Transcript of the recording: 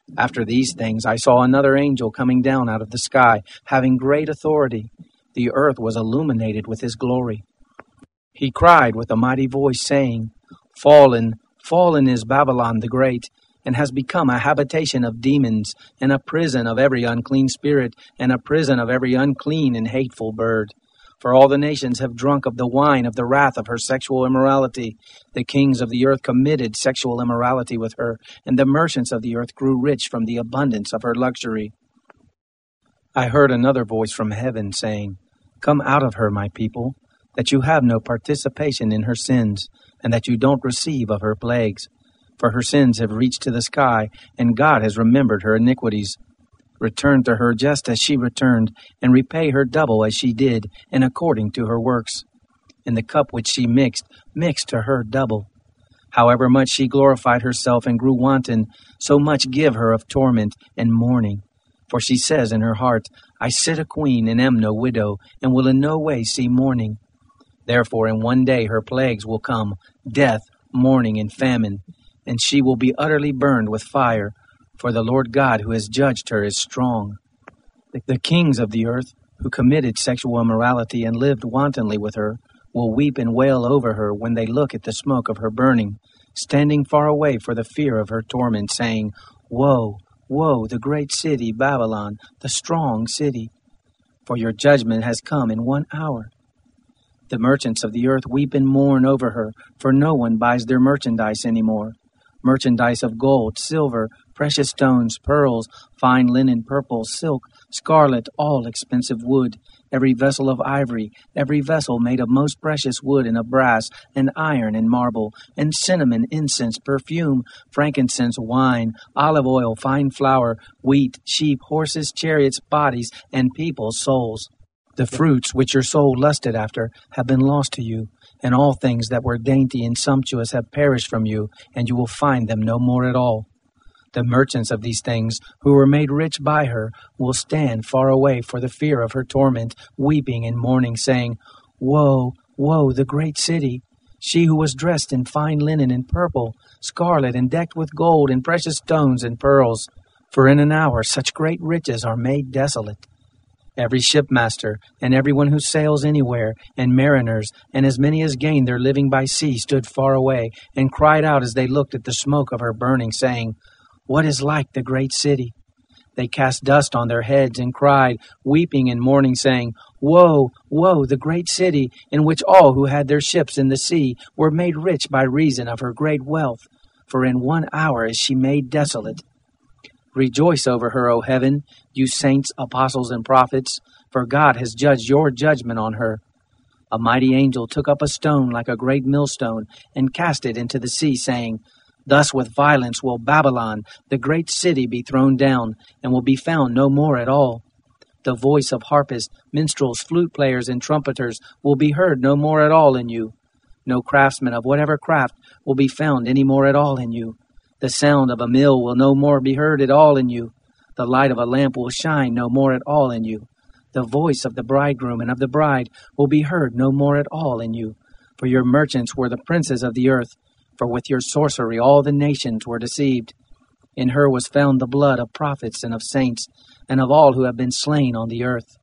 After these things I saw another angel coming down out of the sky, having great authority. The earth was illuminated with his glory. He cried with a mighty voice, saying, Fallen, fallen is Babylon the Great, and has become a habitation of demons, and a prison of every unclean spirit, and a prison of every unclean and hateful bird. For all the nations have drunk of the wine of the wrath of her sexual immorality. The kings of the earth committed sexual immorality with her, and the merchants of the earth grew rich from the abundance of her luxury. I heard another voice from heaven saying, Come out of her, my people, that you have no participation in her sins, and that you don't receive of her plagues. For her sins have reached to the sky, and God has remembered her iniquities. Return to her just as she returned, and repay her double as she did, and according to her works. In the cup which she mixed, mix to her double. However much she glorified herself and grew wanton, so much give her of torment and mourning. For she says in her heart, I sit a queen and am no widow, and will in no way see mourning. Therefore in one day her plagues will come, death, mourning, and famine, and she will be utterly burned with fire. For the Lord God who has judged her is strong. The kings of the earth, who committed sexual immorality and lived wantonly with her, will weep and wail over her when they look at the smoke of her burning, standing far away for the fear of her torment, saying, Woe, woe, the great city Babylon, the strong city! For your judgment has come in 1 hour. The merchants of the earth weep and mourn over her, for no one buys their merchandise any more. Merchandise of gold, silver, precious stones, pearls, fine linen, purple, silk, scarlet, all expensive wood, every vessel of ivory, every vessel made of most precious wood and of brass, and iron and marble, and cinnamon, incense, perfume, frankincense, wine, olive oil, fine flour, wheat, sheep, horses, chariots, bodies, and people's souls. The fruits which your soul lusted after have been lost to you, and all things that were dainty and sumptuous have perished from you, and you will find them no more at all. The merchants of these things, who were made rich by her, will stand far away for the fear of her torment, weeping and mourning, saying, Woe, woe, the great city! She who was dressed in fine linen and purple, scarlet, and decked with gold and precious stones and pearls. For in an hour such great riches are made desolate. Every shipmaster, and everyone who sails anywhere, and mariners, and as many as gain their living by sea, stood far away, and cried out as they looked at the smoke of her burning, saying, What is like the great city? They cast dust on their heads, and cried, weeping and mourning, saying, Woe, woe, the great city, in which all who had their ships in the sea were made rich by reason of her great wealth. For in 1 hour is she made desolate. Rejoice over her, O heaven, you saints, apostles, and prophets, for God has judged your judgment on her. A mighty angel took up a stone like a great millstone, and cast it into the sea, saying, Thus with violence will Babylon, the great city, be thrown down, and will be found no more at all. The voice of harpists, minstrels, flute players, and trumpeters will be heard no more at all in you. No craftsman of whatever craft will be found any more at all in you. The sound of a mill will no more be heard at all in you. The light of a lamp will shine no more at all in you. The voice of the bridegroom and of the bride will be heard no more at all in you. For your merchants were the princes of the earth, for with your sorcery all the nations were deceived. In her was found the blood of prophets and of saints, and of all who have been slain on the earth.